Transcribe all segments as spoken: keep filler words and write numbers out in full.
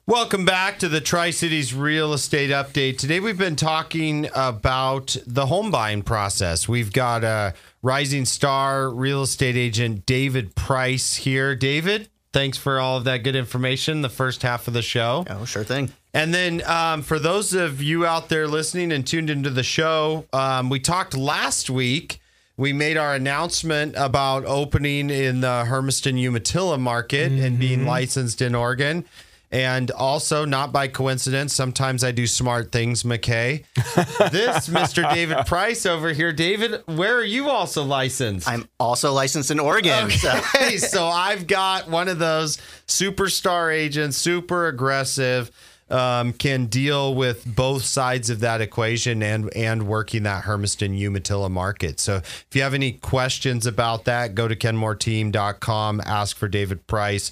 Welcome back to the Tri-Cities Real Estate Update. Today we've been talking about the home buying process. We've got a rising star real estate agent, David Price, here. David, thanks for all of that good information the first half of the show. Oh, sure thing. And then um, for those of you out there listening and tuned into the show, um, we talked last week. We made our announcement about opening in the Hermiston Umatilla market mm-hmm. and being licensed in Oregon. And also, not by coincidence, sometimes I do smart things, McKay. This Mister David Price over here. David, where are you also licensed? I'm also licensed in Oregon. Okay, so. so I've got one of those superstar agents, super aggressive, um, can deal with both sides of that equation and, and working that Hermiston Umatilla market. So if you have any questions about that, go to kenmore team dot com, ask for David Price.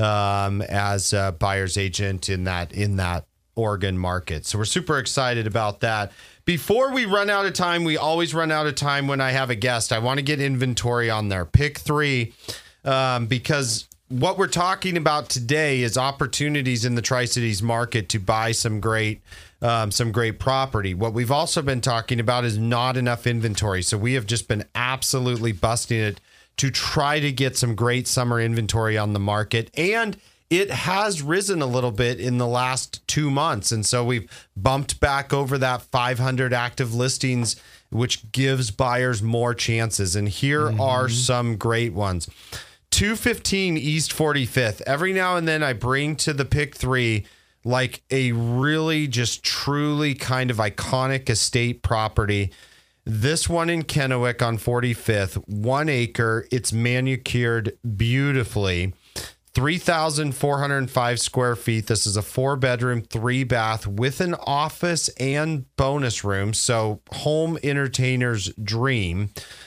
Um, as a buyer's agent in that in that Oregon market. So we're super excited about that. Before we run out of time, we always run out of time when I have a guest. I want to get inventory on there. Pick three, um, because what we're talking about today is opportunities in the Tri-Cities market to buy some great um, some great property. What we've also been talking about is not enough inventory. So we have just been absolutely busting it to try to get some great summer inventory on the market. And it has risen a little bit in the last two months. And so we've bumped back over that five hundred active listings, which gives buyers more chances. And here mm-hmm. are some great ones. two fifteen East forty-fifth. Every now and then I bring to the pick three like a really just truly kind of iconic estate property. This one in Kennewick on forty-fifth, one acre. It's manicured beautifully. three thousand four hundred five square feet. This is a four bedroom, three bath with an office and bonus room. So home entertainer's dream.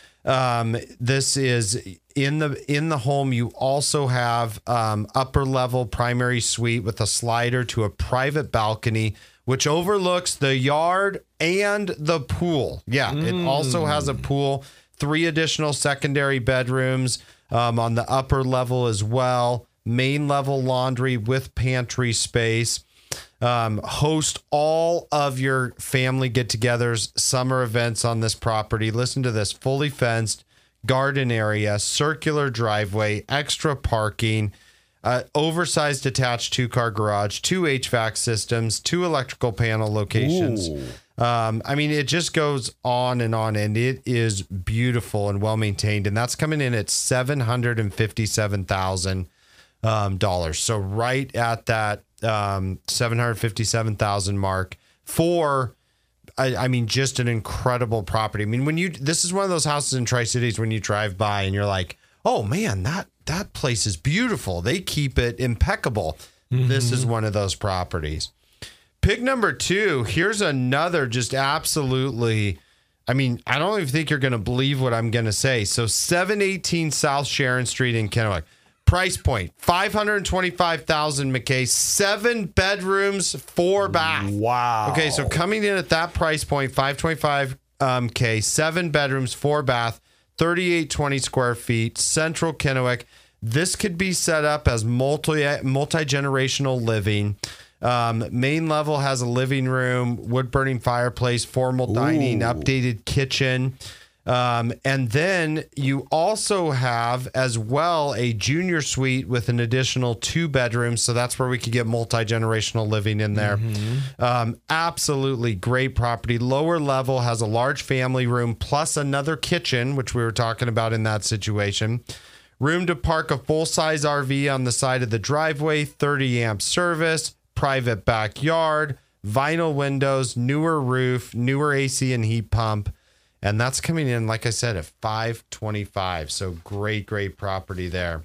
Um, this is in the, in the home. You also have um, upper level primary suite with a slider to a private balcony, which overlooks the yard and the pool. Yeah, mm. it also has a pool, three additional secondary bedrooms um, on the upper level as well, main level laundry with pantry space. Um, host all of your family get-togethers, summer events on this property. Listen to this, fully fenced, garden area, circular driveway, extra parking, Uh, oversized attached two-car garage, two H V A C systems, two electrical panel locations. Um, I mean, it just goes on and on, and it is beautiful and well-maintained, and that's coming in at seven hundred fifty-seven thousand dollars. Um, so right at that um, seven hundred fifty-seven thousand dollars mark for, I, I mean, just an incredible property. I mean, when you, this is one of those houses in Tri-Cities when you drive by and you're like, oh man, that, that place is beautiful. They keep it impeccable. Mm-hmm. This is one of those properties. Pick number two. Here's another just absolutely, I mean, I don't even think you're going to believe what I'm going to say. So seven eighteen South Sharon Street in Kennewick. Price point, five hundred twenty-five thousand dollars, McKay. Seven bedrooms, four baths. Wow. Okay, so coming in at that price point, five twenty-five um, K, seven bedrooms, four bath, thirty-eight twenty square feet, central Kennewick. This could be set up as multi multi-generational living. Um, main level has a living room, wood burning fireplace, formal dining, Ooh. updated kitchen. Um, and then you also have as well a junior suite with an additional two bedrooms. So that's where we could get multi-generational living in there. Mm-hmm. Um, absolutely great property. Lower level has a large family room plus another kitchen, which we were talking about in that situation. Room to park a full-size R V on the side of the driveway, thirty amp service, private backyard, vinyl windows, newer roof, newer A C and heat pump. And that's coming in, like I said, at five twenty-five. So great, great property there.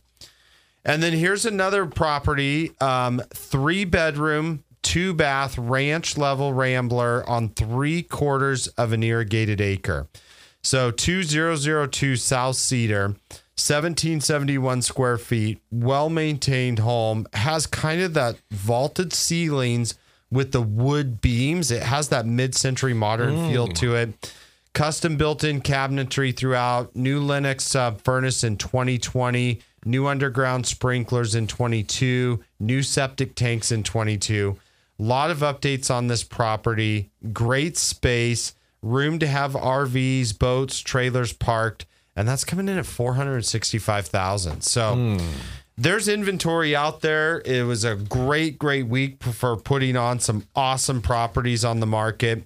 And then here's another property, um, three bedroom, two bath, ranch level Rambler on three quarters of an irrigated acre. So two thousand two South Cedar, seventeen seventy-one square feet, well-maintained home, has kind of that vaulted ceilings with the wood beams. It has that mid-century modern mm. feel to it. Custom built-in cabinetry throughout. New Lennox uh, furnace in twenty twenty. new underground sprinklers in twenty-two, new septic tanks in twenty-two. A lot of updates on this property. Great space, room to have R Vs, boats, trailers parked, and that's coming in at four hundred sixty-five thousand dollars. So mm. there's inventory out there. It was a great, great week for putting on some awesome properties on the market.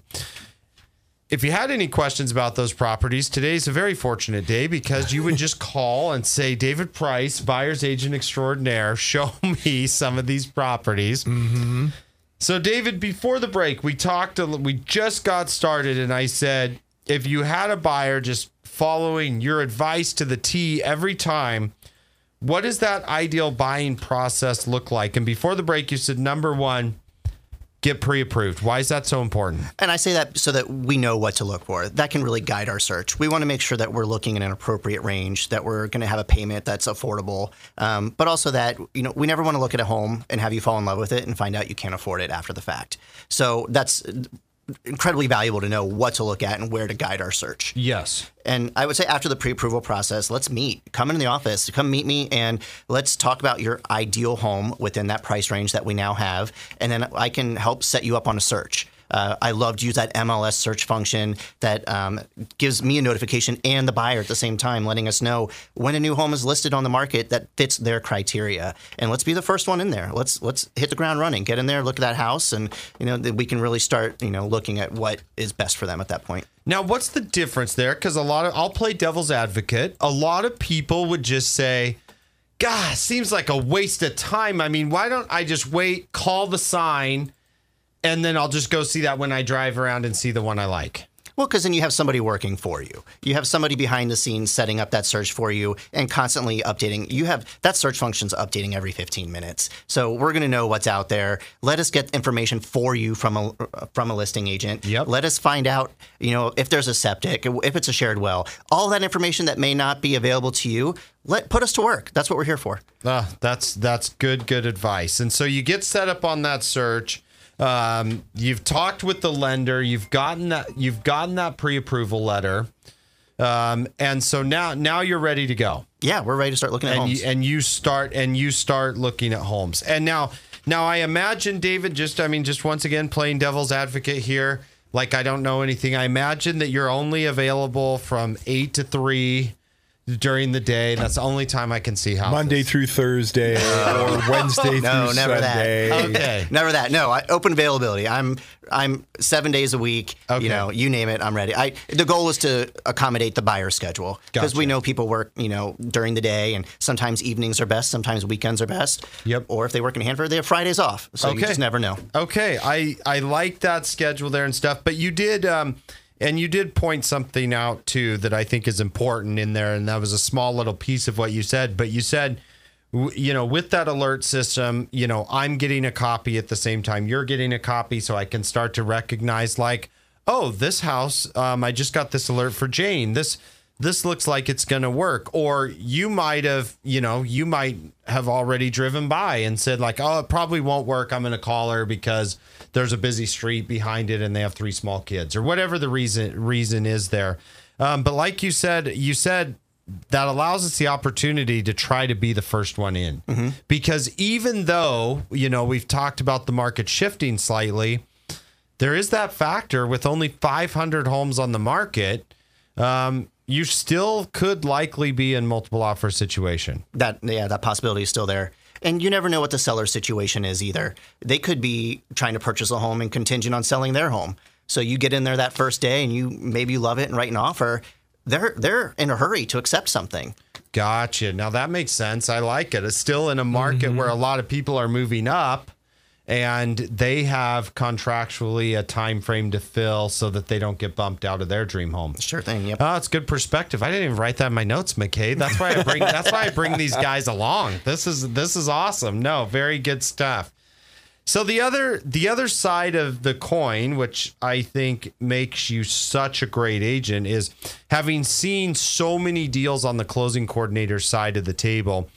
If you had any questions about those properties, today's a very fortunate day because you would just call and say, David Price, buyer's agent extraordinaire, show me some of these properties. Mm-hmm. So, David, before the break, we talked, we just got started, and I said, if you had a buyer just following your advice to the T every time, what does that ideal buying process look like? And before the break, you said, number one, get pre-approved. Why is that so important? And I say that so that we know what to look for. That can really guide our search. We want to make sure that we're looking in an appropriate range, that we're going to have a payment that's affordable, um, but also that, you know, we never want to look at a home and have you fall in love with it and find out you can't afford it after the fact. So that's incredibly valuable to know what to look at and where to guide our search. Yes. And I would say after the pre-approval process, let's meet. Come into the office, come meet me, and let's talk about your ideal home within that price range that we now have. And then I can help set you up on a search. Uh, I love to use that M L S search function that um, gives me a notification and the buyer at the same time, letting us know when a new home is listed on the market that fits their criteria. And let's be the first one in there. Let's let's hit the ground running. Get in there, look at that house, and you know we can really start you know looking at what is best for them at that point. Now, what's the difference there? Because a lot of I'll play devil's advocate. A lot of people would just say, "God, seems like a waste of time. I mean, why don't I just wait, call the sign?" And then I'll just go see that when I drive around and see the one I like. Well, because then you have somebody working for you. You have somebody behind the scenes setting up that search for you and constantly updating. You have that search function's updating every fifteen minutes. So we're going to know what's out there. Let us get information for you from a from a listing agent. Yep. Let us find out, you know, if there's a septic, if it's a shared well, all that information that may not be available to you. Let put us to work. That's what we're here for. Uh, that's that's good, good advice. And so you get set up on that search. Um, you've talked with the lender, you've gotten that, you've gotten that pre-approval letter. Um, and so now, now you're ready to go. Yeah, we're ready to start looking at and homes. You, and you start, and you start looking at homes. And now, now I imagine, David, just, I mean, just once again, playing devil's advocate here, like I don't know anything. I imagine that you're only available from eight to three during the day. That's the only time I can see houses. Monday through Thursday or Wednesday no, through never Sunday. That. Okay. Never that. No, I, open availability. I'm I'm seven days a week. Okay. You know, you name it, I'm ready. I the goal is to accommodate the buyer schedule because Gotcha. we know people work, you know, during the day, and sometimes evenings are best, sometimes weekends are best. Yep. Or if they work in Hanford, they have Fridays off. So Okay. you just never know. Okay, I I like that schedule there and stuff, but you did um and you did point something out too that I think is important in there, and that was a small little piece of what you said, but you said w- you know, with that alert system, you know, I'm getting a copy at the same time you're getting a copy, so I can start to recognize like, oh, this house, um I just got this alert for Jane. This this looks like it's going to work. Or you might have, you know, you might have already driven by and said like, oh, it probably won't work. I'm going to call her because there's a busy street behind it and they have three small kids or whatever the reason reason is there. Um, but like you said, you said that allows us the opportunity to try to be the first one in. Mm-hmm. Because even though, you know, we've talked about the market shifting slightly, there is that factor with only five hundred homes on the market. Um, you still could likely be in multiple offer situation. That yeah, that possibility is still there. And you never know what the seller's situation is either. They could be trying to purchase a home and contingent on selling their home. So you get in there that first day and you maybe you love it and write an offer. They're they're in a hurry to accept something. Gotcha. Now that makes sense. I like it. It's still in a market mm-hmm. where a lot of people are moving up. And they have contractually a time frame to fill so that they don't get bumped out of their dream home. Sure thing. Yep. Oh, it's good perspective. I didn't even write that in my notes, McKay. That's why I bring. that's why I bring these guys along. This is this is awesome. No, very good stuff. So the other the other side of the coin, which I think makes you such a great agent, is having seen so many deals on the closing coordinator side of the table.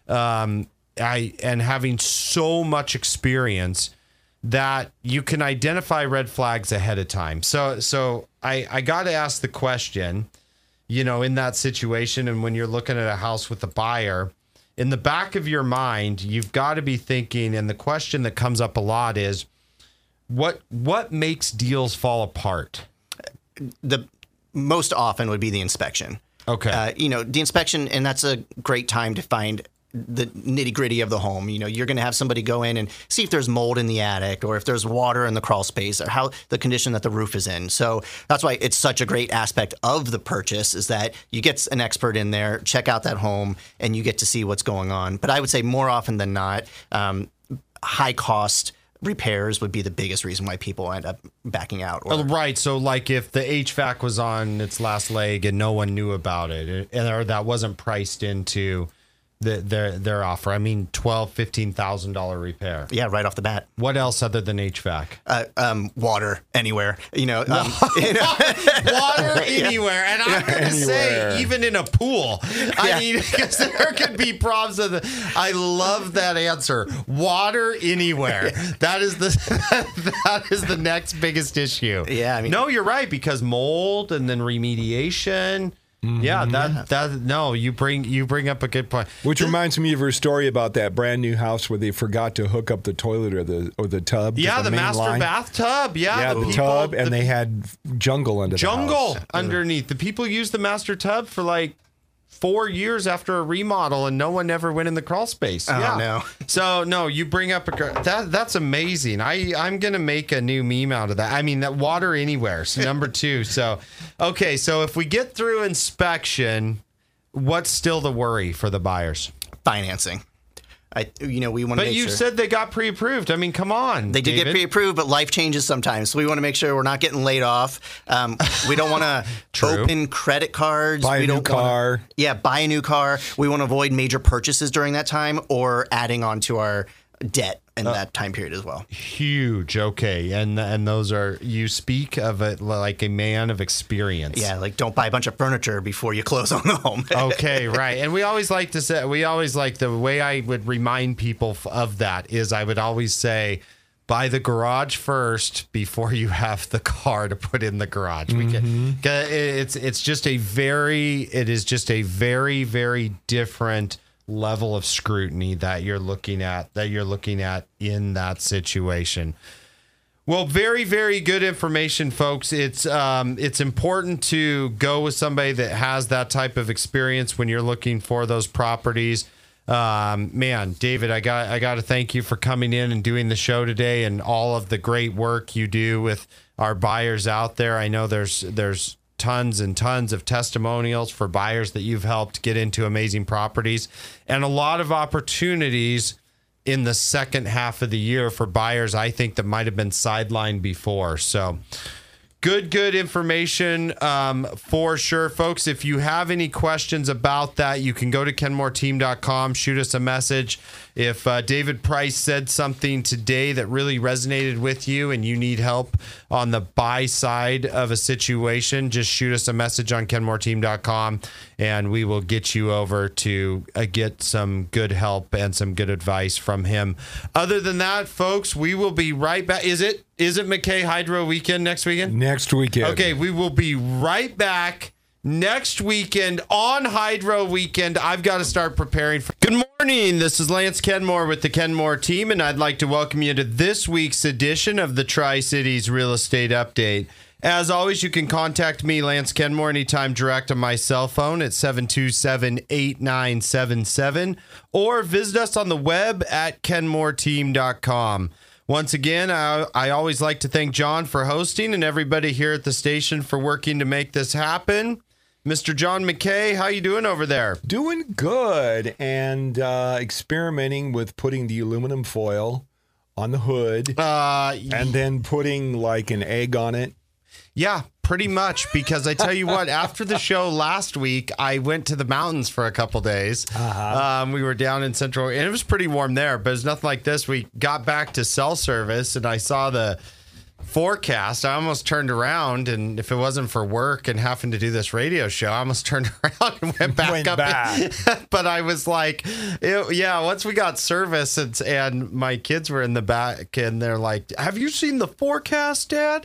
Um, I and having so much experience that you can identify red flags ahead of time. So so I, I got to ask the question, you know, in that situation and when you're looking at a house with a buyer, in the back of your mind, you've got to be thinking, and the question that comes up a lot is, what what makes deals fall apart? The most often would be the inspection. Okay. Uh, you know, the inspection, and that's a great time to find the nitty gritty of the home. You know, you're going to have somebody go in and see if there's mold in the attic or if there's water in the crawl space or how the condition that the roof is in. So that's why it's such a great aspect of the purchase is that you get an expert in there, check out that home, and you get to see what's going on. But I would say more often than not, um, high cost repairs would be the biggest reason why people end up backing out. Or, Oh, right. So, like, if the H V A C was on its last leg and no one knew about it, and or that wasn't priced into the, their their offer. I mean, twelve, fifteen thousand dollar repair. yeah, right off the bat. What else other than H V A C? Uh, um, water anywhere, you know. Um, you know. Water anywhere, and I'm going to say Anywhere. even in a pool. I Yeah. mean, because there could be problems with it. I love that answer. Water anywhere. That is the that is the next biggest issue. Yeah, I mean- no, you're right because mold and then remediation. Yeah, that that no, you bring you bring up a good point. Which reminds me of her story about that brand new house where they forgot to hook up the toilet or the or the tub. to Yeah, the, main master line. bathtub. Yeah, Yeah, the, people- tub, the and they had jungle under jungle the house. underneath. The people used the master tub for like four years after a remodel, and no one ever went in the crawl space. Oh, yeah. no. So no, you bring up a gr- that. That's amazing. I I'm gonna make a new meme out of that. I mean that water anywhere. So number two. So okay. So if we get through inspection, what's still the worry for the buyers? Financing. I, you know, we want to But make you sure. said they got pre-approved. I mean, come on. They did David. get pre-approved, but life changes sometimes. So we want to make sure we're not getting laid off. Um, we don't want to True. open credit cards. Buy a we new don't wanna- car. yeah, buy a new car. We want to avoid major purchases during that time or adding on to our debt in Uh, that time period as well. Huge. Okay, and and those are you speak of it like a man of experience. Yeah, like don't buy a bunch of furniture before you close on the home. Okay, right. And we always like to say, we always like the way I would remind people f- of that is I would always say, buy the garage first before you have the car to put in the garage. We can, 'cause it's it's just a very, it is just a very, very different level of scrutiny that you're looking at, that you're looking at in that situation. Well, very, very good information, folks. It's um, it's important to go with somebody that has that type of experience when you're looking for those properties. Um, man, David, I got I got to thank you for coming in and doing the show today, and all of the great work you do with our buyers out there. I know there's there's tons and tons of testimonials for buyers that you've helped get into amazing properties, and a lot of opportunities in the second half of the year for buyers, I think, that might have been sidelined before. So good, good information um, for sure, folks. If you have any questions about that, you can go to kenmore team dot com, shoot us a message. If uh, David Price said something today that really resonated with you and you need help on the buy side of a situation, just shoot us a message on kenmore team dot com and we will get you over to uh, get some good help and some good advice from him. Other than that, folks, we will be right back. Is it is it McKay Hydro weekend next weekend? Next weekend. Okay, we will be right back next weekend on Hydro Weekend. I've got to start preparing for. Good morning. This is Lance Kenmore with the Kenmore team, and I'd like to welcome you to this week's edition of the Tri-Cities Real Estate Update. As always, you can contact me, Lance Kenmore, anytime direct on my cell phone at seven two seven, eight nine seven seven, or visit us on the web at kenmore team dot com. Once again, I, I always like to thank John for hosting and everybody here at the station for working to make this happen. Mister John McKay, how you doing over there? Doing good and uh, experimenting with putting the aluminum foil on the hood Uh, and then putting like an egg on it. yeah, pretty much. Because I tell you what, after the show last week, I went to the mountains for a couple days. Uh-huh. Um, we were down in Central, and it was pretty warm there, but it's nothing like this. We got back to cell service, and I saw the forecast. I almost turned around, and if it wasn't for work and having to do this radio show, I almost turned around and went back Went up. back. But I was like, it- yeah, once we got service, and, and my kids were in the back, and they're like, have you seen the forecast, Dad?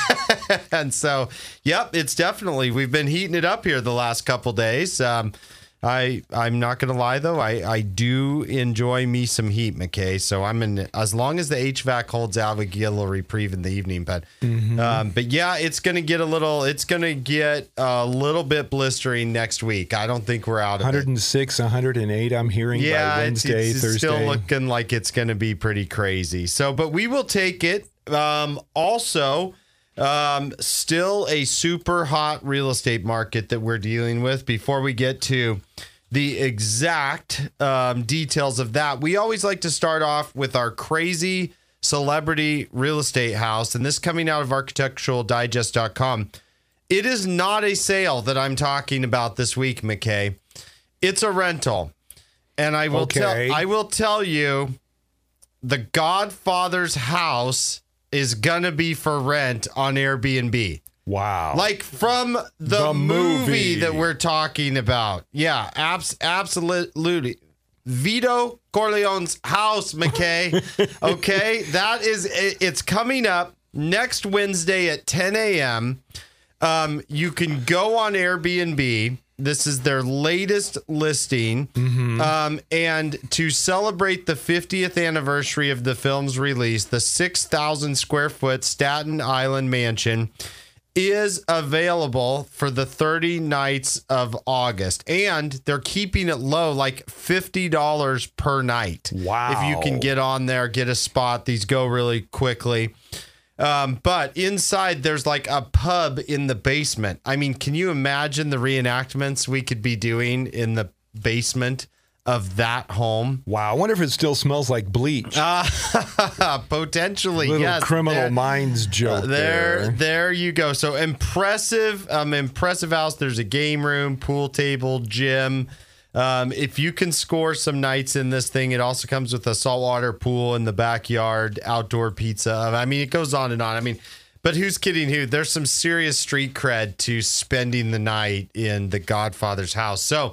And so, yep, it's definitely, we've been heating it up here the last couple days. Um, I I'm not gonna lie though, I, I do enjoy me some heat, McKay. So I'm in as long as the H V A C holds out, we get a little reprieve in the evening. But mm-hmm. um, but yeah, it's gonna get a little it's gonna get a little bit blistering next week. I don't think we're out of one hundred six, it. one hundred eight, I'm hearing yeah, by Wednesday, it's, it's Thursday. Still looking like it's gonna be pretty crazy. So but we will take it. Um, also. Um, still a super hot real estate market that we're dealing with. Before we get to the exact um, details of that, we always like to start off with our crazy celebrity real estate house. And this coming out of architectural digest dot com. It is not a sale that I'm talking about this week, McKay. It's a rental. And I will okay. tell I will tell you, the Godfather's house is gonna be for rent on Airbnb. Wow. Like from the, The movie. movie. that we're talking about. Yeah, abs- absolutely. Vito Corleone's house, McKay. Okay, that is, it, it's coming up next Wednesday at ten a.m. Um, you can go on Airbnb. This is their latest listing. Mm-hmm. Um, and to celebrate the fiftieth anniversary of the film's release, the six thousand square foot Staten Island mansion is available for the thirty nights of August. And they're keeping it low, like fifty dollars per night. Wow. If you can get on there, get a spot. These go really quickly. Um, but inside, there's like a pub in the basement. I mean, can you imagine the reenactments we could be doing in the basement of that home? Wow. I wonder if it still smells like bleach. Uh, potentially, Little yes. Criminal There- Minds joke uh, there, there. there you go. So impressive, um, impressive house. There's a game room, pool table, gym. Um, if you can score some nights in this thing, it also comes with a saltwater pool in the backyard, outdoor pizza. I mean, it goes on and on. I mean, but who's kidding who? There's some serious street cred to spending the night in the Godfather's house. So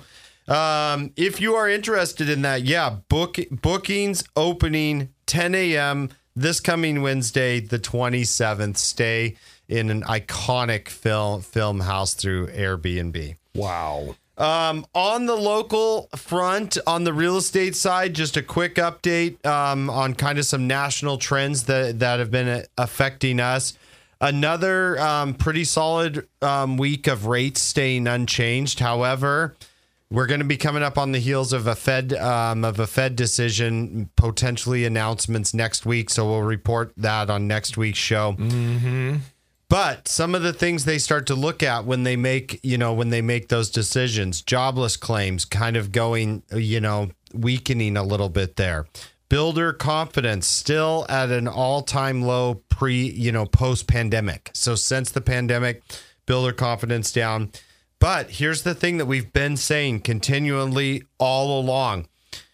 um, if you are interested in that, yeah, book bookings opening ten a.m. this coming Wednesday, the twenty-seventh. Stay in an iconic film film house through Airbnb. Wow. Um, on the local front, on the real estate side, just a quick update um, on kind of some national trends that, that have been affecting us. Another um, pretty solid um, week of rates staying unchanged. However, we're going to be coming up on the heels of a Fed um, of a Fed decision, potentially announcements next week. So we'll report that on next week's show. Mm-hmm. But some of the things they start to look at when they make, you know, when they make those decisions, jobless claims kind of going, you know, weakening a little bit there. Builder confidence still at an all-time low pre, you know, post-pandemic. So since the pandemic, builder confidence down. But here's the thing that we've been saying continually all along.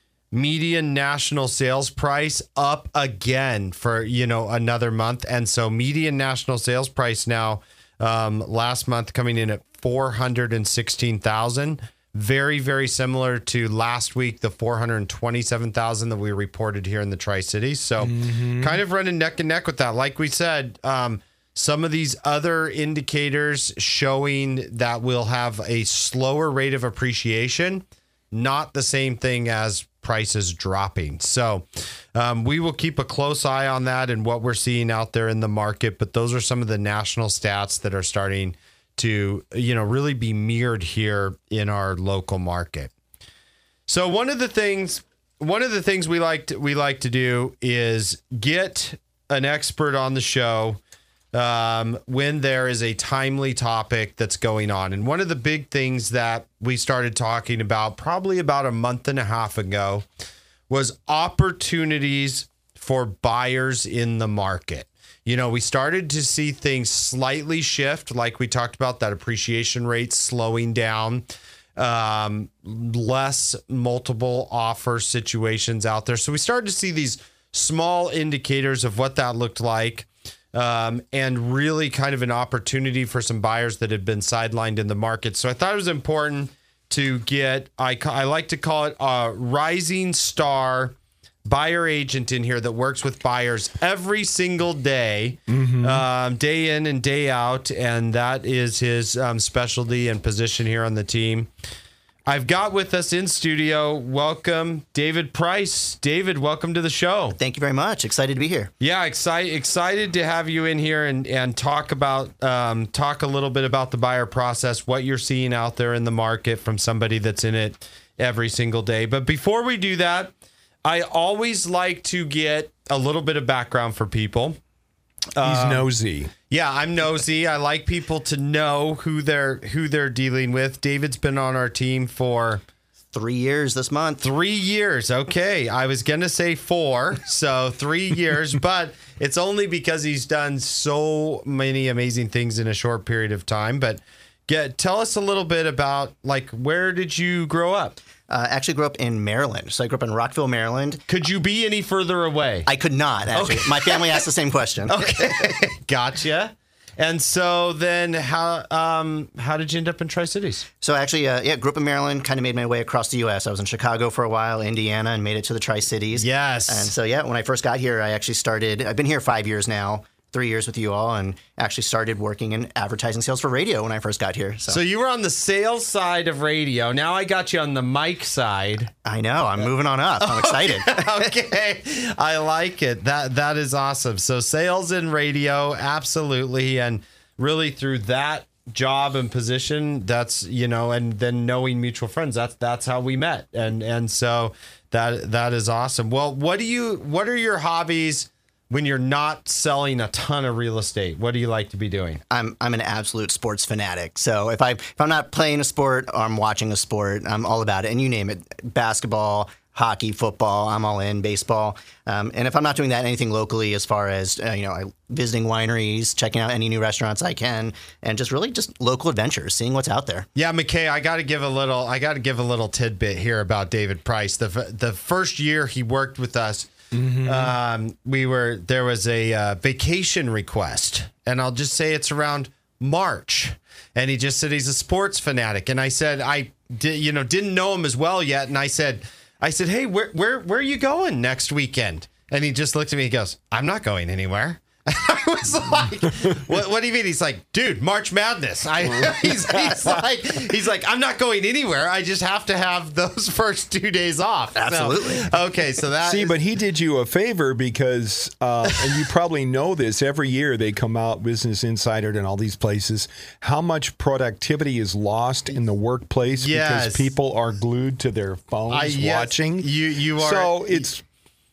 Median national sales price up again for, you know, another month. And so median national sales price now um, last month coming in at four hundred sixteen thousand. Very, very similar to last week, the four hundred twenty-seven thousand that we reported here in the Tri-Cities. So mm-hmm. kind of running neck and neck with that. Like we said, um, some of these other indicators showing that we'll have a slower rate of appreciation, not the same thing as prices dropping. So um, we will keep a close eye on that and what we're seeing out there in the market. But those are some of the national stats that are starting to, you know, really be mirrored here in our local market. So one of the things, one of the things we like to, we like to do is get an expert on the show um, when there is a timely topic that's going on. And one of the big things that we started talking about probably about a month and a half ago was opportunities for buyers in the market. You know, we started to see things slightly shift, like we talked about, that appreciation rate slowing down, um, less multiple offer situations out there. So we started to see these small indicators of what that looked like. Um, and really kind of an opportunity for some buyers that had been sidelined in the market. So I thought it was important to get, I, I like to call it a rising star buyer agent in here that works with buyers every single day, mm-hmm. um, day in and day out. And that is his um, specialty and position here on the team. I've got with us in studio, welcome David Price. David, welcome to the show. Thank you very much. Excited to be here. Yeah, excited excited to have you in here and, and talk about um, talk a little bit about the buyer process, what you're seeing out there in the market from somebody that's in it every single day. But before we do that, I always like to get a little bit of background for people. He's Um, nosy. Yeah, I'm nosy. I like people to know who they're who they're dealing with. David's been on our team for Three years this month. three years. Okay, I was gonna say four, so three years, but it's only because he's done so many amazing things in a short period of time. But get tell us a little bit about like where did you grow up? Uh, actually grew up in Maryland. So I grew up in Rockville, Maryland. Could you be any further away? I could not, actually. My family asked the same question. Okay, gotcha. And so then, how um how did you end up in Tri-Cities? So actually, uh, yeah, grew up in Maryland, kind of made my way across the U S. I was in Chicago for a while, Indiana, and made it to the Tri-Cities. Yes. And so, yeah, when I first got here, I actually started, I've been here five years now, three years with you all, and actually started working in advertising sales for radio when I first got here. So, So you were on the sales side of radio. Now I got you on the mic side. I know, I'm moving on up. I'm excited. Okay, I like it. That that is awesome. So sales and radio, absolutely, and really through that job and position, that's you know, and then knowing mutual friends, that's that's how we met, and and so that that is awesome. Well, what do you? What are your hobbies when you're not selling a ton of real estate? What do you like to be doing? I'm I'm an absolute sports fanatic. So if I if I'm not playing a sport or I'm watching a sport, I'm all about it. And you name it, basketball, hockey, football, I'm all in. Baseball, um, and if I'm not doing that, anything locally, as far as uh, you know, I, visiting wineries, checking out any new restaurants I can, and just really just local adventures, seeing what's out there. Yeah, McKay, I got to give a little. I got to give a little tidbit here about David Price. The f- the first year he worked with us. Mm-hmm. Um, we were there was a uh, vacation request, and I'll just say it's around March, and he just said he's a sports fanatic, and I said I did, you know, didn't know him as well yet, and I said I said, hey, where where where are you going next weekend? And he just looked at me, he goes, I'm not going anywhere. I was like, what, what do you mean? He's like, dude, March Madness. I, he's, he's like, he's like, I'm not going anywhere. I just have to have those first two days off. Absolutely. So, okay, so that. See, is- but he did you a favor because, uh, and you probably know this, every year they come out, Business Insider and all these places, how much productivity is lost in the workplace Yes. because people are glued to their phones I- yes, watching. you you are. So it's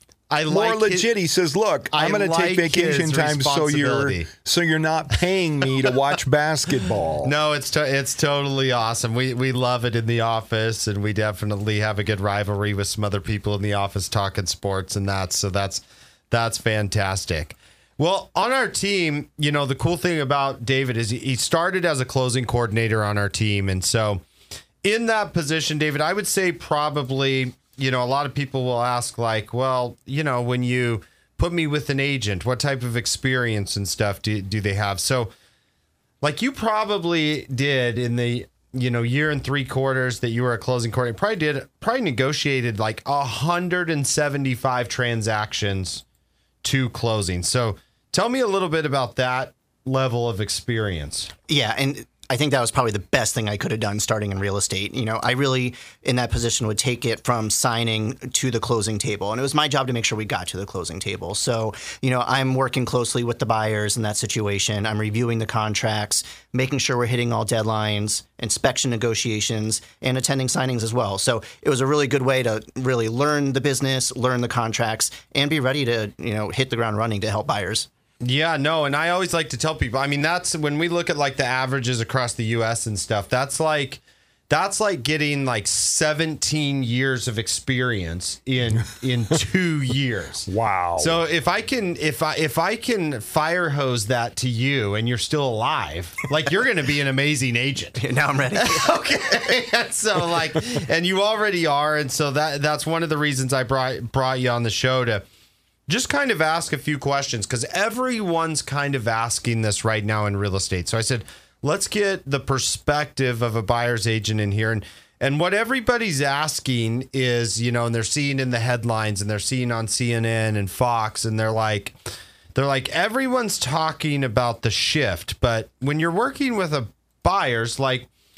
I more like legit. his- He says, "Look, I'm I going to like take vacation his time, so you're responsibility. so you're not paying me to watch basketball." No, it's to, it's totally awesome. We we love it in the office, and we definitely have a good rivalry with some other people in the office talking sports and that. So that's that's fantastic. Well, on our team, you know, the cool thing about David is he, he started as a closing coordinator on our team, and so in that position, David, I would say probably, you know, a lot of people will ask like, well, you know, when you put me with an agent, what type of experience and stuff do do they have? So like you probably did in the, you know, year and three quarters that you were a closing coordinator, probably did, probably negotiated like one hundred seventy-five transactions to closing. So tell me a little bit about that level of experience. Yeah, and I think that was probably the best thing I could have done starting in real estate. You know, I really, in that position, would take it from signing to the closing table. And it was my job to make sure we got to the closing table. So, you know, I'm working closely with the buyers in that situation. I'm reviewing the contracts, making sure we're hitting all deadlines, inspection negotiations, and attending signings as well. So it was a really good way to really learn the business, learn the contracts, and be ready to, you know, hit the ground running to help buyers. Yeah, no, and I always like to tell people, I mean, that's when we look at like the averages across the U S and stuff, that's like that's like getting like seventeen years of experience in in two years. Wow. So if I can if I if I can fire hose that to you and you're still alive, like you're going to be an amazing agent. Now I'm ready. Okay. And so like and you already are, and so that that's one of the reasons I brought brought you on the show, to just kind of ask a few questions, because everyone's kind of asking this right now in real estate. So I said, let's get the perspective of a buyer's agent in here. And and what everybody's asking is, you know, and they're seeing in the headlines and they're seeing on C N N and Fox, and they're like, they're like, everyone's talking about the shift. But when you're working with a buyers, like,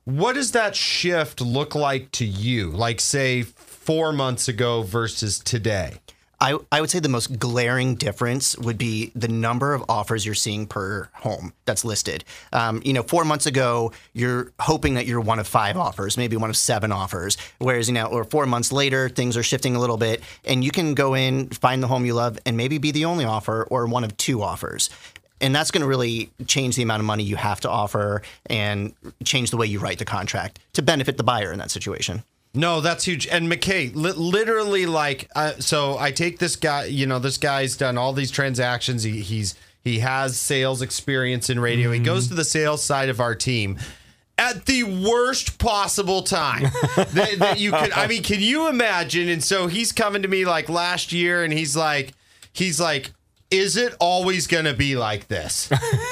what does that shift look like to you? Like, say, four months ago versus today? I, I would say the most glaring difference would be the number of offers you're seeing per home that's listed. Um, you know, four months ago, you're hoping that you're one of five offers, maybe one of seven offers. Whereas, you know, or four months later, things are shifting a little bit, and you can go in, find the home you love, and maybe be the only offer or one of two offers. And that's going to really change the amount of money you have to offer and change the way you write the contract to benefit the buyer in that situation. No, that's huge. And McKay, li- literally, like, uh, so I take this guy. You know, this guy's done all these transactions. He he's he has sales experience in radio. Mm-hmm. He goes to the sales side of our team at the worst possible time that, that you could. I mean, can you imagine? And so he's coming to me like last year, and he's like, he's like. Is it always going to be like this?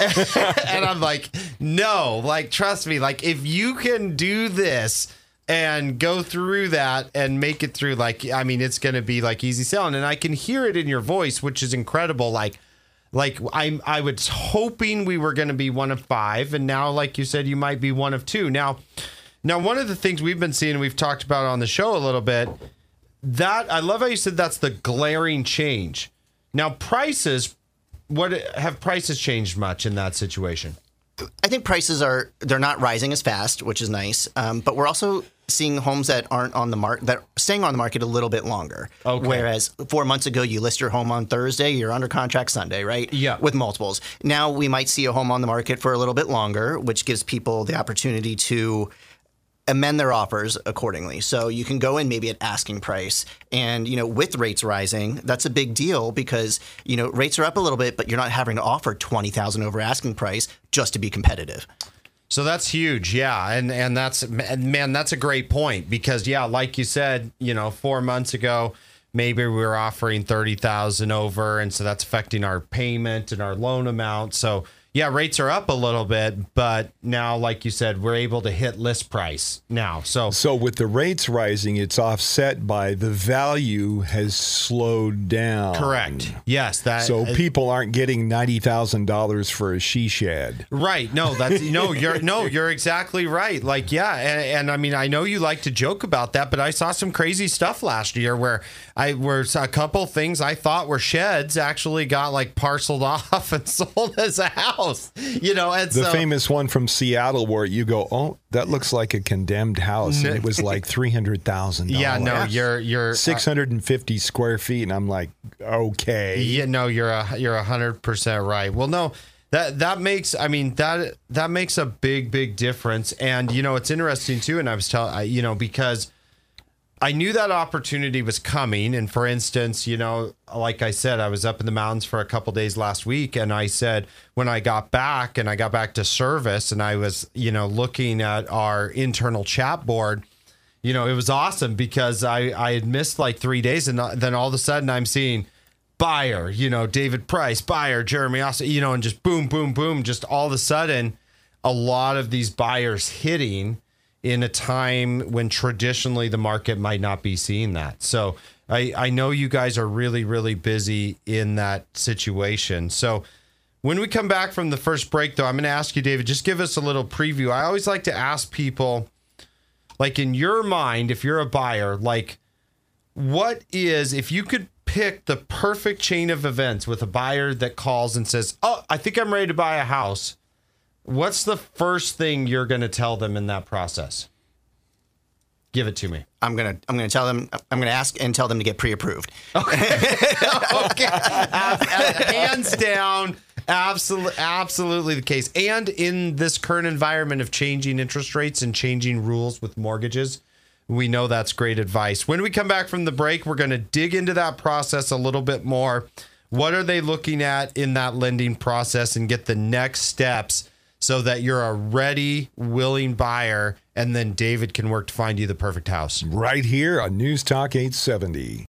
And I'm like, no, like, trust me, like, if you can do this and go through that and make it through, like, I mean, it's going to be like easy selling. And I can hear it in your voice, which is incredible. Like, like I I was hoping we were going to be one of five. And now, like you said, you might be one of two. Now, now, one of the things we've been seeing, and we've talked about on the show a little bit, that I love how you said that's the glaring change. Now, prices, what have prices changed much in that situation? I think prices are, they're not rising as fast, which is nice. Um, but we're also seeing homes that aren't on the market, that are staying on the market a little bit longer. Okay. Whereas four months ago, you list your home on Thursday, you're under contract Sunday, right? Yeah. With multiples. Now we might see a home on the market for a little bit longer, which gives people the opportunity to amend their offers accordingly. So you can go in maybe at asking price. And, you know, with rates rising, that's a big deal because, you know, rates are up a little bit, but you're not having to offer twenty thousand dollars over asking price just to be competitive. So that's huge. Yeah. And, and that's, man, that's a great point because, yeah, like you said, you know, four months ago, maybe we were offering thirty thousand over. And so that's affecting our payment and our loan amount. So, yeah, rates are up a little bit, but now, like you said, we're able to hit list price now. So, so with the rates rising, it's offset by the value has slowed down. Correct. Yes. That. So people aren't getting ninety thousand dollars for a she shed. Right. No, that's no. You're no. You're exactly right. Like, yeah, and, and I mean, I know you like to joke about that, but I saw some crazy stuff last year where I where a couple things I thought were sheds actually got like parceled off and sold as a house. You know, and the so, famous one from Seattle where you go, oh, that looks like a condemned house, and it was like three hundred thousand dollars. Yeah, no, you're you're six hundred and fifty uh, square feet, and I'm like, okay, yeah, no, you're a you're a hundred percent right. Well, no, that that makes, I mean that that makes a big big difference, and you know, it's interesting too. And I was telling, you know, because I knew that opportunity was coming. And for instance, you know, like I said, I was up in the mountains for a couple days last week. And I said, when I got back and I got back to service and I was, you know, looking at our internal chat board, you know, it was awesome because I, I had missed like three days. And then all of a sudden I'm seeing buyer, you know, David Price, buyer, Jeremy Austin, you know, and just boom, boom, boom, just all of a sudden a lot of these buyers hitting in a time when traditionally the market might not be seeing that. So I, I know you guys are really, really busy in that situation. So when we come back from the first break, though, I'm going to ask you, David, just give us a little preview. I always like to ask people, like in your mind, if you're a buyer, like what is, if you could pick the perfect chain of events with a buyer that calls and says, oh, I think I'm ready to buy a house. What's the first thing you're going to tell them in that process? Give it to me. I'm gonna I'm gonna tell them I'm gonna ask and tell them to get pre-approved. Okay. Okay. Uh, hands down, absolutely, absolutely the case. And in this current environment of changing interest rates and changing rules with mortgages, we know that's great advice. When we come back from the break, we're going to dig into that process a little bit more. What are they looking at in that lending process and get the next steps so that you're a ready, willing buyer, and then David can work to find you the perfect house. Right here on News Talk eight seventy.